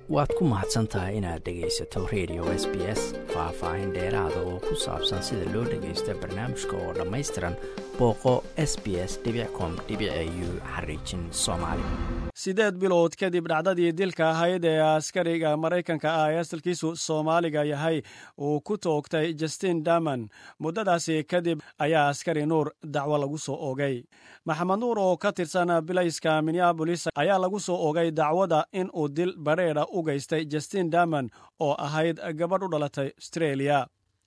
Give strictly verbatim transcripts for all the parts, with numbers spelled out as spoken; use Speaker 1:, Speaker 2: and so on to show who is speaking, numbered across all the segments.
Speaker 1: waad ku mahadsan tahay inaad dhegaysato radio S B S. Faahfaahin dheeraada oo ku saabsan sida loo dhagaysto barnaamijka oo dhammaystiran booqo s b s dot com dot a u xariijin soomaali.
Speaker 2: sideed bilood kadib dhacdadii dilka ahayd ee askariga Maraykanka ah ee asalkiisu Soomaaliga yahay uu ku toogtay Justin Daman, muddadaasi kadib ayaa askari Nuur dacwo lagu soo oogay. Maxamed Nuur oo ka tirsan bilayska Minneapolis ayaa lagu soo oogay dacwada in uu dil bareera u geystay Justin Daman oo ahayd gabadh u dhalatay Australia.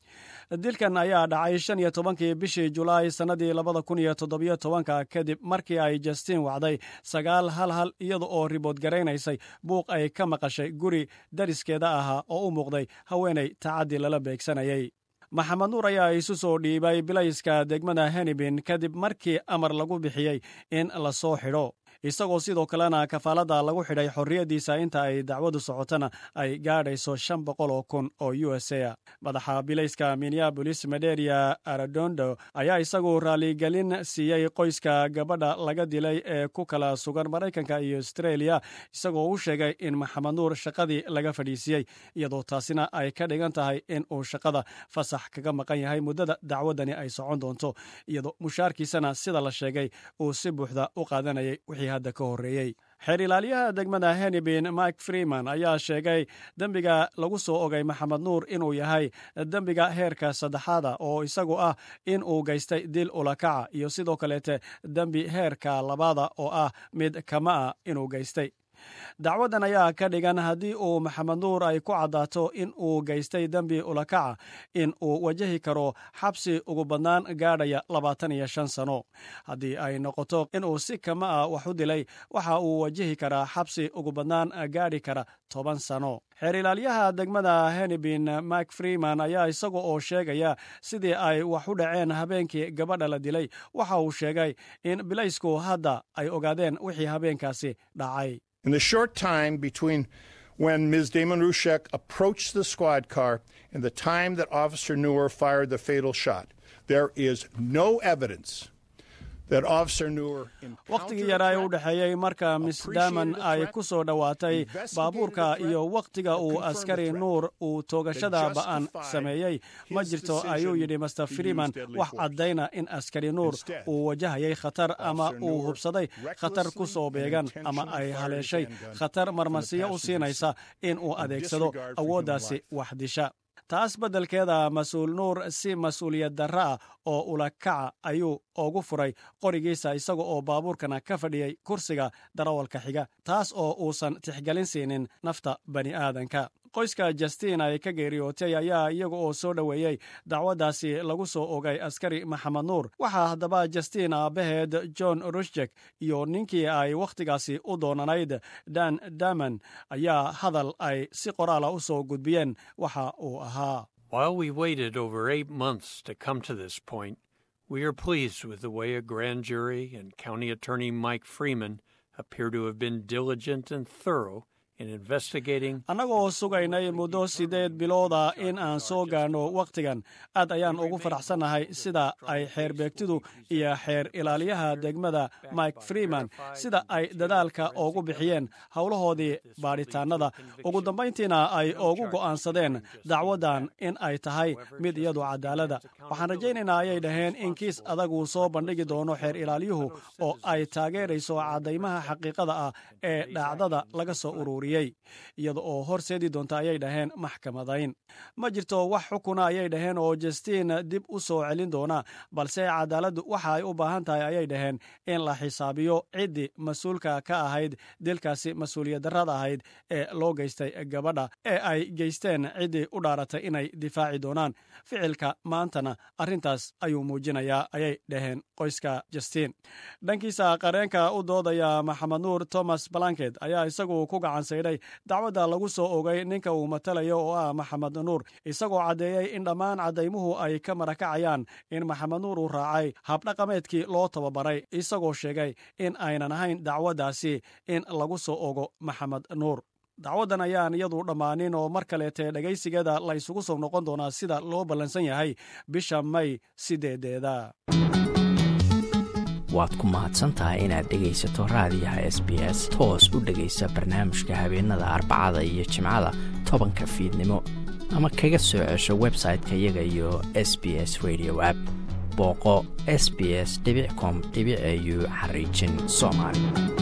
Speaker 2: dilkan ayaa dhacay shan iyo tobankii bishii Julaay sanadii labada kun iyo toddobiyo tobanka kadib markii ay Justin wacday sagaal hal hal iyada oo ribood garaynaysay buuq ay ka maqashay guri dariskeeda ahaa oo u muuqday haweenay tacaddi lala beegsanayay. Maxamed Nuur ayaa isu soo dhiibay bilayska degmada Hennepin kadib markii amar lagu bixiyey in la soo xidho, isagoo sidoo kalena kafaalada lagu xidhay xorriyadiisa inta ay dacwadu socotana ay gaadhayso shan boqol oo kun oo U S A. Madaxa bilayska Minneapolis Maderia Arradondo ayaa isagu raaligelin siiyey qoyska gabadha laga dilay ee ku kala sugan Maraykanka iyo Australia, isagoo u sheegay in Maxamed Nuur shaqadii laga fadhiisiyey, iyadoo taasina ay ka dhigan tahay in uu shaqada fasax kaga maqan yahay muddada dacwadani ay socon doonto, iyadoo mushaarkiisana sida la sheegay uu si buuxda u qaadanayay wixii hadda ka horreeyey. xeer ilaaliyaha degmada Hennepin Mike Freeman ayaa sheegay dembiga lagu soo ogay Maxamed Nuur inuu yahay dembiga heerka saddexaada oo isagu ah in uu geystay dil ulakaca, iyo sidoo kaleete dembi heerka labaada oo ah mid kama ah inuu geystay. dacwadan ayaa ka dhigan haddii uu Maxamed Nuur ay ku caddaato in uu geystay dembi ulakaca in uu wajahi karo xabsi ugu badnaan gaadhaya labaatan iyo shan sano. haddii ay noqoto inuu si kama ah wax u dilay, waxa uu wajahi karaa xabsi ugu badnaan gaadhi kara toban sano. xeer ilaaliyaha degmada Hennepin Mike Freeman ayaa isaga oo sheegaya sidii ay wax u dhaceen habeenkii gabadha la dilay, waxa uu sheegay in bilaysku hadda ay ogaadeen wixii habeenkaasi dhacay.
Speaker 3: In the short time between when Miz Damon Rushek approached the squad car and the time that Officer Noor fired the fatal shot, there is no evidence that Officer Noor
Speaker 2: waqtigii yaraa u dhaxeeyay marka Miz Damon ay ku soo dhawaatay baabuurka iyo waqtiga uu askari Nuur uu toogashada ba'an sameeyay ma jirto, ayuu yidhi Mister Freeman, wax caddayna in askari Nuur uu wajahayay khatar ama uu hubsaday khatar ku soo beegan ama ay haleeshay khatar marmasiyo u siinaysa in uu adeegsado awooddaasi wax disha. taas beddelkeeda mas-uul Nuur si mas-uuliyad darra ah oo ulakaca ayuu ugu furay qorigiisa isaga oo baabuurkana ka fadhiyey kursiga darawalka xiga, taas oo uusan tixgelin siinin nafta bani aadanka. qoyska Justin ay ka geeriyootay ayaa iyaga oo soo dhoweeyey dacwadaasi lagu soo ogay askari Maxamed Nuur. waxaa haddaba Justin aabaheed John Rushek iyo ninkii ay wakhtigaasi u doonanayd Dan Daman ayaa hadal ay si qoraala u soo gudbiyeen waxa uu ahaa.
Speaker 4: While we waited over eight months to come to this point, we are pleased with the way a grand jury and County Attorney Mike Freeman appear to have been diligent and thorough
Speaker 2: annagoo sugaynay muddo sideed bilooda in aan soo gaarno wakhtigan, aad ayaan ugu faraxsannahay sida ay xeerbeegtidu iyo xeer ilaaliyaha degmada Mike Freeman sida ay dadaalka ugu bixiyeen howlahoodii baadhitaannada, ugu dambayntiina ay ugu go'aansadeen dacwadan in ay tahay mid iyadu cadaalada. waxaan rajaynaynaa ayay dhaheen in kiis adagu soo bandhigi doono xeer ilaaliyuhu oo ay taageerayso caddaymaha xaqiiqada ah ee dhacdada laga soo ururiyey, iyada oo horseedi doonta ayay dhaheen maxkamadayn. ma jirto wax xukuna ayay dhaheen oo Justin dib u soo celin doona, balse cadaaladdu waxa ay u baahan tahay ayay dhaheen in la xisaabiyo ciddii mas-uulka ka ahayd dilkaasi mas-uuliyad darrada ahayd ee loo geystay gabadha ee ay geysteen ciddii u dhaaratay inay difaaci doonaan ficilka maantana arrintaas ayuu muujinayaa ayay dhaheen qoyska Justin. dhankiisa qareenka u doodaya Maxamed Nuur Thomas Blanket ayaa isagu ku gacan saydhay dacwadda lagu soo ogay ninka uu matalayo oo ah Maxamed Nuur, isagoo caddeeyey in dhammaan caddaymuhu ay ka marakacayaan in Maxamed Nuur uu raacay habdhaqameedkii loo tababaray, isagoo sheegay in aynan ahayn dacwaddaasi in lagu soo ogo Maxamed Nuur. dacwadan ayaan iyadu dhammaanin oo mar kaleete dhegaysigeeda la isugu soo noqon doonaa sida loo ballansan yahay bisha May sideedeeda.
Speaker 1: waad ku mahadsan tahay inaad dhegaysato raadiyaha S B S. toos u dhegaysa barnaamijka habeenada Arbacada iyo Jimcada tobanka fiidnimo ama kaga soo cesho website-ka iyaga iyo S B S Radio app. booqo s b s dot com dot a u xariijin Soomaali.